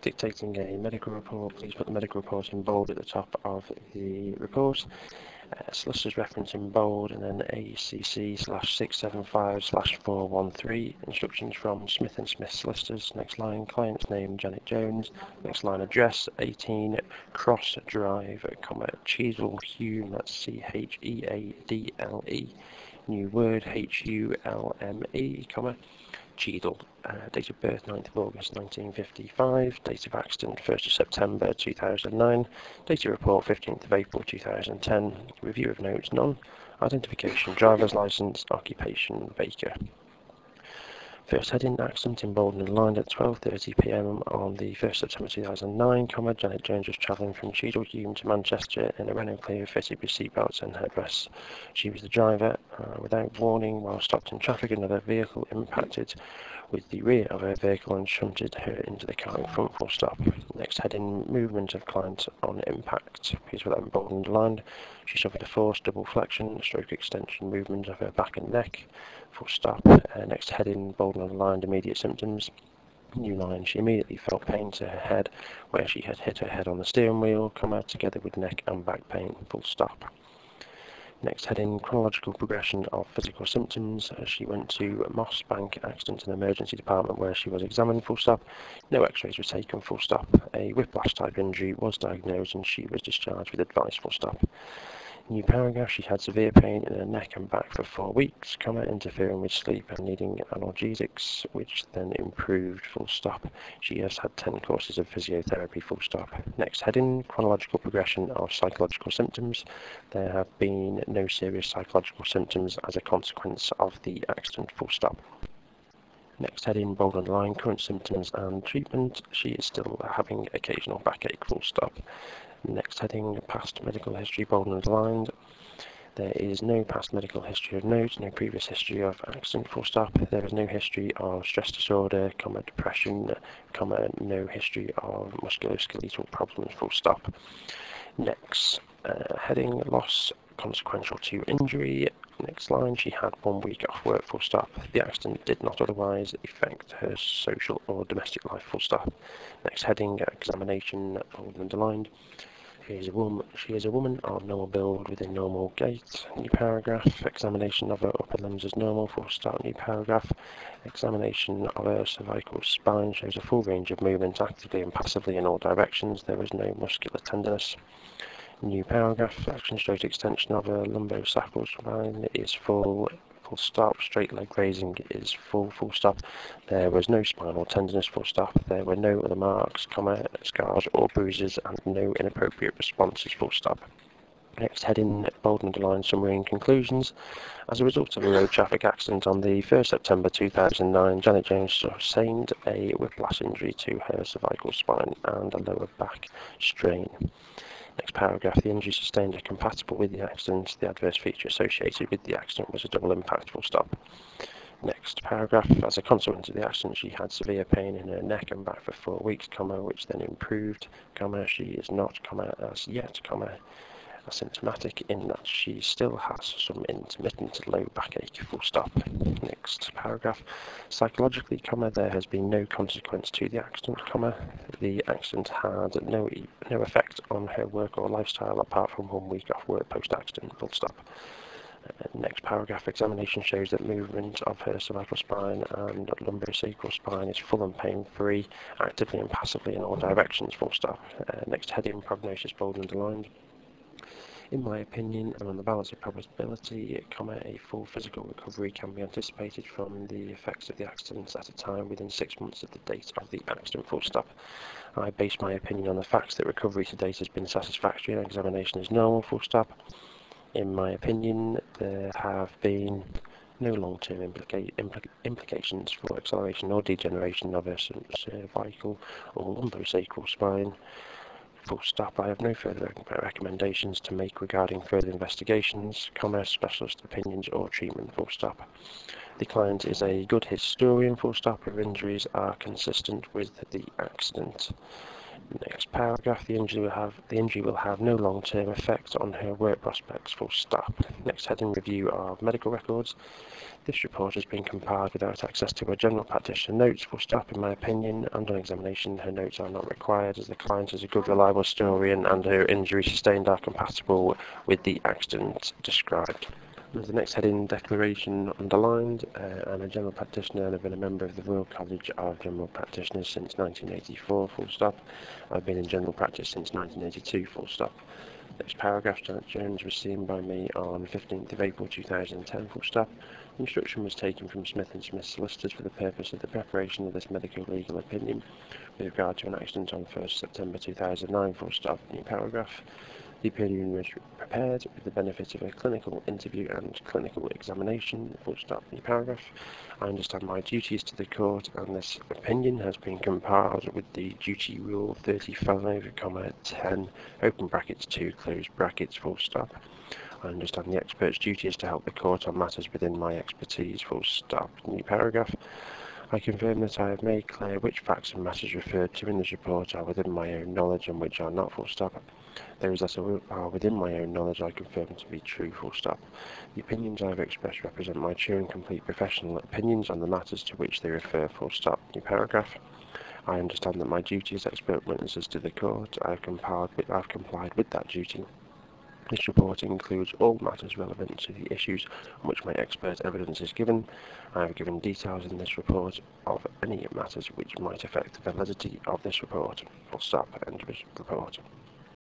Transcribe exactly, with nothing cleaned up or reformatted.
dictating a medical report. Please put the medical report in bold at the top of the report. Uh, solicitors reference in bold, and then A C C slash six seven five slash four one three. Instructions from Smith and Smith solicitors. Next line, client's name Janet Jones. Next line, address eighteen Cross Drive, comma Cheadle Hulme. That's C H E A D L E. New word H U L M E, comma Cheadle. Uh, date of birth ninth of August nineteen fifty-five. Date of accident first of September two thousand nine. Date of report fifteenth of April two thousand ten. Review of notes none. Identification driver's license. Occupation baker. First heading, accident in bold and underlined at twelve thirty p m on the first of September two thousand nine, comma, Janet Jones was travelling from Cheadle Hulme to Manchester in a Renault Clio fitted with seatbelts and headrests. She was the driver. Uh, without warning, while stopped in traffic, another vehicle impacted with the rear of her vehicle and shunted her into the car in front, full stop. Next heading, movement of client on impact. Please put that in bold and underlined. She suffered a forced double flexion, stroke extension movement of her back and neck, full stop. Uh, next heading, bold and underlined, immediate symptoms. New line, she immediately felt pain to her head where she had hit her head on the steering wheel, comma, together with neck and back pain, full stop. Next heading, chronological progression of physical symptoms. Uh, she went to Moss Bank Accident and Emergency Department where she was examined, full stop. No x-rays were taken, full stop. A whiplash type injury was diagnosed and she was discharged with advice, full stop. New paragraph, she had severe pain in her neck and back for four weeks, comma, interfering with sleep and needing analgesics, which then improved, full stop. She has had ten courses of physiotherapy, full stop. Next heading, chronological progression of psychological symptoms. There have been no serious psychological symptoms as a consequence of the accident, full stop. Next heading, bold underline, current symptoms and treatment. She is still having occasional backache, full stop. Next heading, past medical history, bold and underlined. There is no past medical history of note, no previous history of accident, full stop. There is no history of stress disorder, comma, depression, comma, no history of musculoskeletal problems, full stop. Next uh, heading, loss consequential to injury. Next line, she had one week off work, full stop. The accident did not otherwise affect her social or domestic life, full stop. Next heading, examination, bold and underlined. She is a woman, she is a woman of normal build with a normal gait. New paragraph. Examination of her upper limbs is normal, full stop. New paragraph. Examination of her cervical spine shows a full range of movement actively and passively in all directions. There is no muscular tenderness. New paragraph. Action stroke extension of her lumbosacral spine is full, full stop. Straight leg raising is full, full stop. There was no spinal tenderness, full stop. There were no other marks, comma, scars or bruises, and no inappropriate responses, full stop. Next heading, bold and underlined, summary and conclusions. As a result of a road traffic accident on the first of September two thousand nine, Janet Jones sustained a whiplash injury to her cervical spine and a lower back strain. Next paragraph, the injury sustained are compatible with the accident. The adverse feature associated with the accident was a double impact, full stop. Next paragraph, as a consequence of the accident, she had severe pain in her neck and back for four weeks, comma, which then improved, comma, she is not, comma, as yet, comma, asymptomatic in that she still has some intermittent low backache, full stop. Next paragraph, psychologically, comma, there has been no consequence to the accident, comma, the accident had no no effect on her work or lifestyle apart from one week off work post-accident, full stop. Uh, next paragraph, examination shows that movement of her cervical spine and lumbosacral spine is full and pain-free, actively and passively in all directions, full stop. Uh, next heading, prognosis, bold and underlined. In my opinion, and on the balance of probability, comma, a full physical recovery can be anticipated from the effects of the accident at a time within six months of the date of the accident, full stop. I base my opinion on the facts that recovery to date has been satisfactory and examination is normal, full stop. In my opinion, there have been no long-term implica implica implications for acceleration or degeneration of her cervical or lumbosacral spine. Full stop. I have no further recommendations to make regarding further investigations, comma, specialist opinions or treatment, full stop. The client is a good historian, full stop. Her injuries are consistent with the accident. Next paragraph, the injury will have the injury will have no long-term effect on her work prospects, full stop. Next heading, review of medical records. This report has been compiled without access to her general practitioner notes, full stop. In my opinion, and on examination, her notes are not required as the client is a good, reliable historian and her injuries sustained are compatible with the accident described. With the next heading, declaration underlined. uh, I'm a general practitioner and have been a member of the Royal College of General Practitioners since nineteen eighty-four, full stop. I've been in general practice since nineteen eighty-two, full stop. Next paragraph, Janet Jones was seen by me on fifteenth of April two thousand ten, full stop. Instruction was taken from Smith and Smith solicitors for the purpose of the preparation of this medical legal opinion with regard to an accident on first of September two thousand nine, full stop. New paragraph. The opinion was prepared with the benefit of a clinical interview and clinical examination, full stop. New paragraph. I understand my duties to the court and this opinion has been compiled with the duty rule thirty-five, ten, open brackets, two, close brackets, full stop. I understand the expert's duty is to help the court on matters within my expertise, full stop. New paragraph. I confirm that I have made clear which facts and matters referred to in this report are within my own knowledge and which are not, full stop. Those that are within my own knowledge I confirm to be true, full stop. The opinions I have expressed represent my true and complete professional opinions on the matters to which they refer, full stop. New paragraph. I understand that my duty as expert witnesses to the court, I have complied with, I have complied with that duty. This report includes all matters relevant to the issues on which my expert evidence is given. I have given details in this report of any matters which might affect the validity of this report. Full stop. End of report.